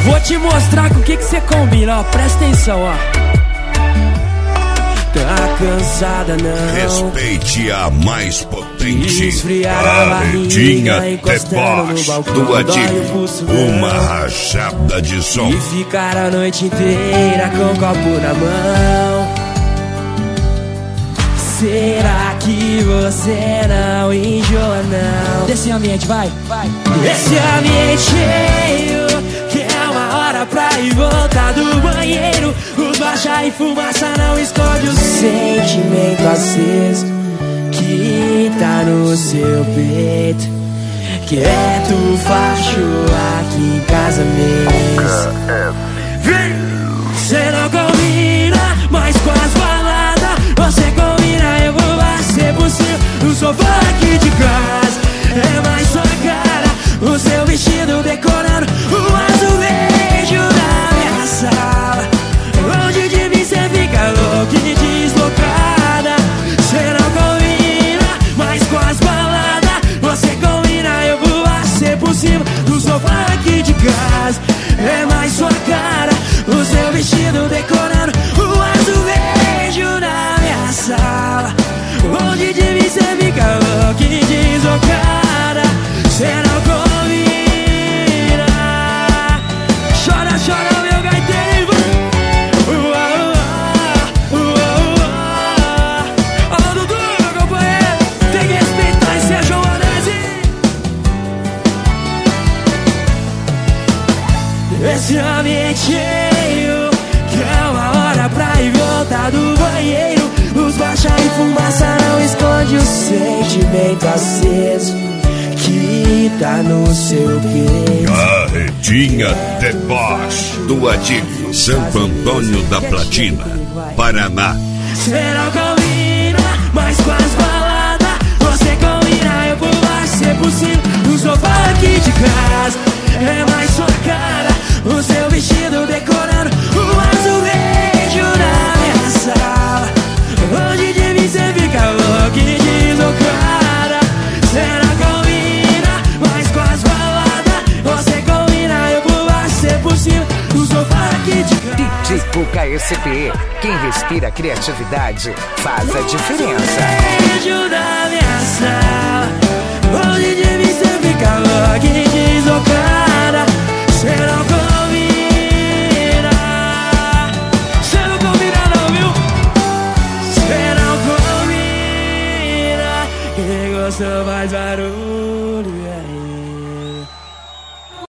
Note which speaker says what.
Speaker 1: Vou te mostrar com o que você combina, ó. Presta atenção, ó. Tá cansada não?
Speaker 2: Respeite a mais potente.
Speaker 1: Esfriar a barriga encostando no balcão.
Speaker 2: Do Adilho, uma rachada de som.
Speaker 1: E ficar a noite inteira com o copo na mão. Será que você não enjoa não? Desse ambiente, vai. Esse ambiente cheio, que é uma hora pra ir voltar do banheiro. Os baixa e fumaça não esconde o sentimento aceso que tá no seu peito. Quieto, facho aqui em casa mesmo. Cê não combina mais com as baladas. Você combina, eu vou lá ser possível. No sofá aqui de casa é mais sua cara. O seu vestido decorando o azulejo da minha sala. Longe de mim cê fica louca e deslocada. Cê não combina mais com as baladas. Você combina, eu vou lá ser possível. No sofá aqui de casa é mais sua cara. O seu vestido decorando o azulejo da minha sala. Longe de mim cê fica louca e deslocada. Cê não combina. Chora, chora meu gaiteiro. Ó Dudu, meu companheiro, tem que respeitar esse é João Anese. Esse ambiente cheio, que é uma hora pra ir voltar do banheiro. Os baixa e fumaça não esconde o sentimento aceso que tá no seu peito.
Speaker 2: Carretinha Deboche do Adilho, Santo Antônio da Platina, Paraná.
Speaker 1: Cê não combina mais com as baladas. Você combina, eu vou lá ser possível. No sofá aqui de casa é mais sua cara. O seu vestido decorando o azulejo da minha sala. Longe de mim cê fica louca e deslocada. Cê não combina mais com as baladas. Você combina, eu vou lá ser possível. No sofá aqui de casa.
Speaker 3: DJ Cuca SP, quem respira criatividade faz a diferença.
Speaker 1: Ajuda da minha sala. Longe de mim cê fica louca e deslocada.